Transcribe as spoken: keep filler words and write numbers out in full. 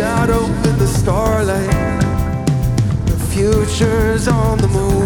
shadow in the starlight. The future's on the moon.